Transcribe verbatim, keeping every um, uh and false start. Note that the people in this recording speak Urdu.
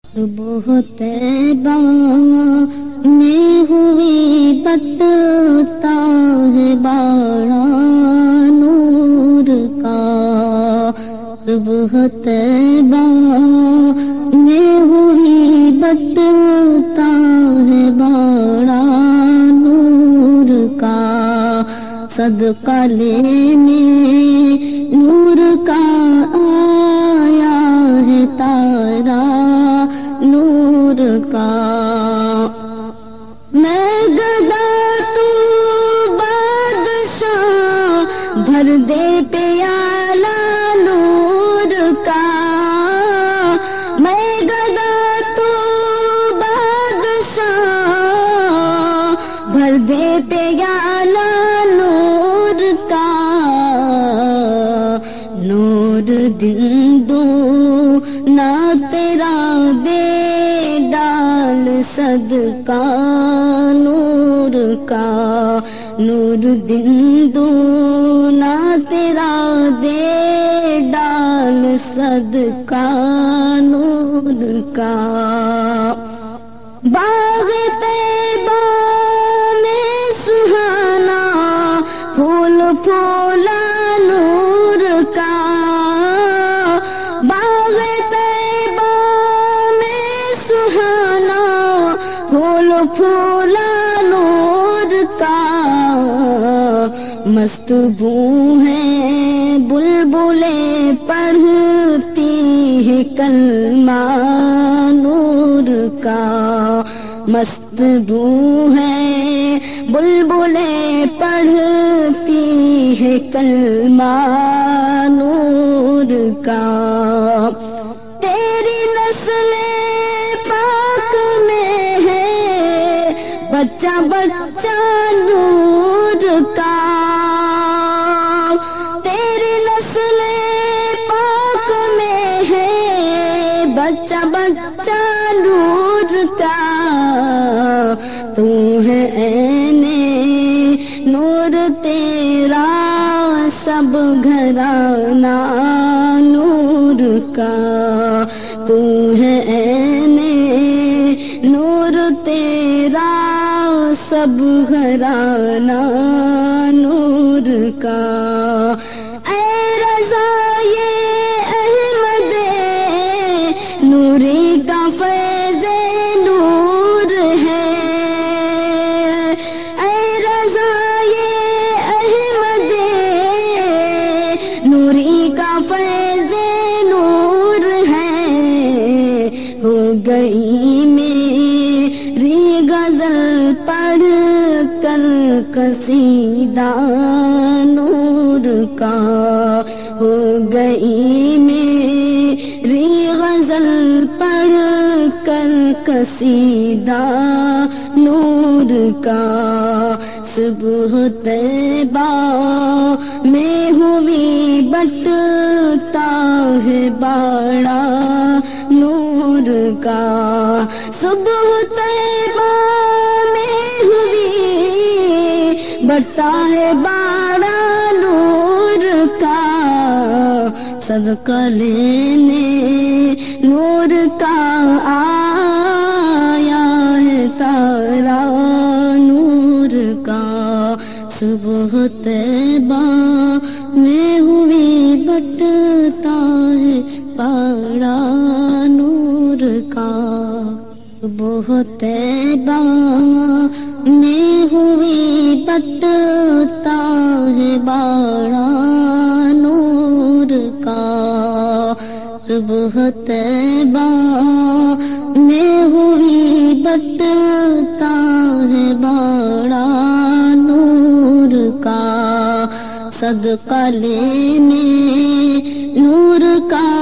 صبح طیبہ میں ہوئی بٹتا ہے باڑا نور کا، صبح طیبہ میں ہوئی بٹتا ہے باڑا نور کا، صدقہ لینے نور کا آیا ہے تارا نور کا، میں گدا تو بادشاہ بھر دے پیالہ نور کا، میں گدا تو بادشاہ بھر دے پیالہ نور کا، نور دن دو نہ تیرا دے ڈال صدقہ نور کا، نور دن دو نہ تیرا دے ڈال صدقہ نور کا، باغ طیبہ میں سہانا پھول پھولا نور کا، باغ طیبہ میں سہانا پھول پھولا نور کا، مست بو ہے بلبلیں پڑھتی ہے کلمہ نور کا، مست بو ہے بلبلیں پڑھتی ہے کلمہ نور کا، تیری نسل پاک میں ہے بچہ بچہ نور کا، تیری نسل پاک میں ہے بچہ بچہ نور کا، تو ہے عین نور تیرا سب گھرانہ نور کا، تو ہے عین نور تیرا سب گھرانہ نور کا، اے رضا یہ احمد نوری کا فیض نور ہے، اے رضا یہ احمد نوری کا فیض نور ہے، ہو گئی میری غزل پڑھ کر قصیدہ نور کا، ہو گئی میری غزل پڑھ کر قصیدہ نور کا، صبح طیبہ میں ہوئی بٹتا ہے باڑا نور کا، صبح طیبہ میں ہوئی بٹتا ہے باڑا نور کا، صدقہ لینے نور کا آیا ہے تارا نور کا، صبح طیبہ میں ہوئی بٹتا ہے باڑا نور کا، صبح طیبہ میں ہوئی بٹتا ہے باڑا نور کا، صبح طیبہ میں ہوئی بٹتا ہے باڑا نور کا، صدقہ لینے نور کا